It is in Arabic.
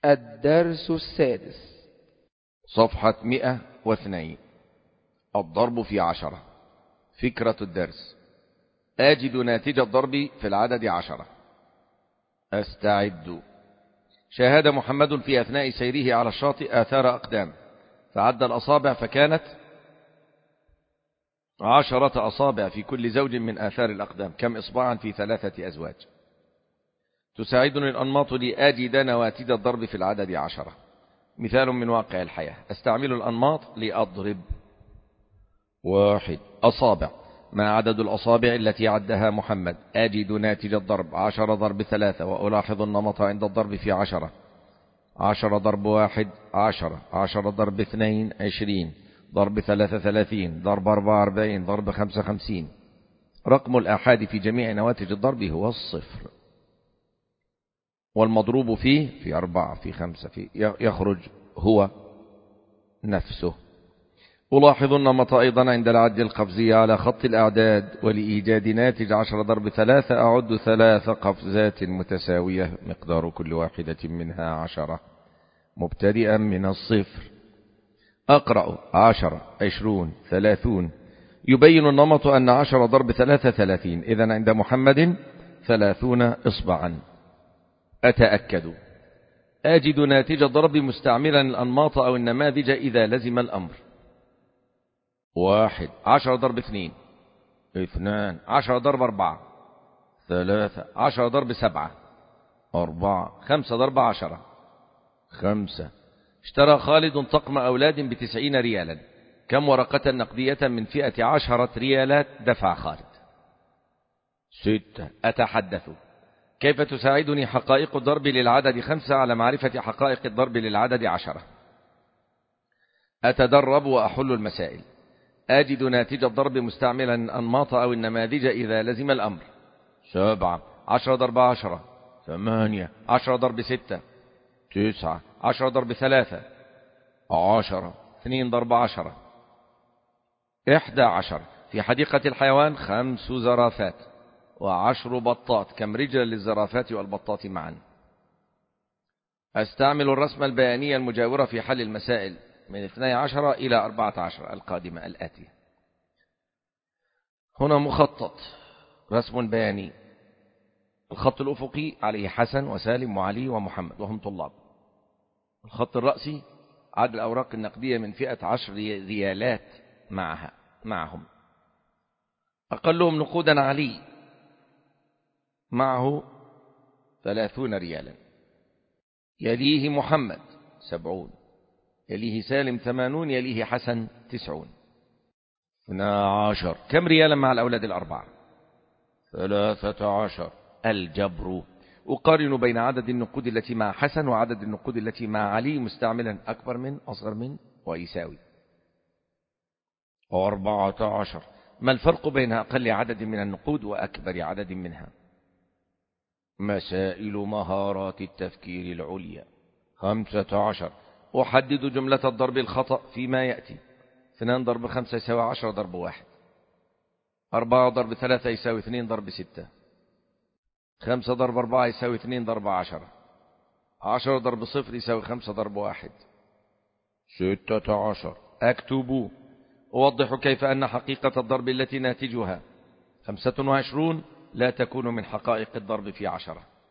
الدرس السادس. صفحة 102. الضرب في 10. فكرة الدرس: أجد ناتج الضرب في العدد 10. أستعد. شاهد محمد في أثناء سيره على الشاطئ آثار أقدام، فعد الأصابع فكانت 10 أصابع في كل زوج من آثار الأقدام. كم إصبعا في 3 أزواج؟ تساعدني الأنماط لأجد نواتج الضرب في العدد 10. مثال من واقع الحياة: أستعمل الأنماط لأضرب. 1. أصابع. ما عدد الأصابع التي عدها محمد؟ أجد ناتج الضرب 10 ضرب 3، وألاحظ النمط عند الضرب في 10. 10 ضرب 1 10، 10 ضرب 2 20، ضرب 3 30، ضرب 4 40، ضرب 5 50. رقم الآحاد في جميع نواتج الضرب هو 0، والمضروب فيه في 4 في 5 يخرج هو نفسه. ألاحظ النمط أيضا عند العد القفزي على خط الأعداد، ولإيجاد ناتج 10 ضرب 3 أعد 3 قفزات متساوية مقدار كل واحدة منها 10 مبتدئا من 0. أقرأ 10 20 30. يبين النمط أن 10 ضرب 3 30، إذن عند محمد 30 إصبعا. أتأكد. أجد ناتج الضرب مستعملا الأنماط أو النماذج إذا لزم الأمر. 1 10 ضرب 2 2، 10 ضرب 4 3، 10 ضرب 7 4، 5 ضرب 10 5. اشترى خالد طقم أولاد ب90 ريالا. كم ورقة نقدية من فئة 10 ريالات دفع خالد؟ 6. أتحدث. كيف تساعدني حقائق الضرب للعدد 5 على معرفة حقائق الضرب للعدد 10؟ أتدرب وأحل المسائل. أجد ناتج الضرب مستعملا الأنماط أو النماذج إذا لزم الأمر. 7 10 ضرب 10 8، 10 ضرب 6 9، 10 ضرب 3 10، 2 ضرب 10 11. في حديقة الحيوان 5 زرافات و10 بطات. كم رجل للزرافات والبطات معا؟ أستعمل الرسم البياني المجاورة في حل المسائل من 12 إلى 14 القادمة الآتية. هنا مخطط رسم بياني. الخط الأفقي عليه حسن وسالم وعلي ومحمد وهم طلاب. الخط الرأسي عدد الأوراق النقدية من فئة 10 ريالات معهم. أقلهم نقودا علي، معه 30 ريالا. يليه محمد 70، يليه سالم 80، يليه حسن 90. 12. كم ريالا مع الأولاد الأربعة؟ 13. الجبر. أقارن بين عدد النقود التي مع حسن وعدد النقود التي مع علي مستعملا أكبر من أصغر من ويساوي. 14. ما الفرق بين أقل عدد من النقود وأكبر عدد منها؟ مسائل مهارات التفكير العليا. 15. أحدد جملة الضرب الخطأ فيما يأتي. 2 ضرب 5 يساوي 10 ضرب 1، 4 ضرب 3 يساوي 2 ضرب 6، 5 ضرب 4 يساوي 2 ضرب 10، 10 ضرب 0 يساوي 5 ضرب 1. 16. أكتب. أوضح كيف أن حقيقة الضرب التي ناتجها 25 لا تكون من حقائق الضرب في 10.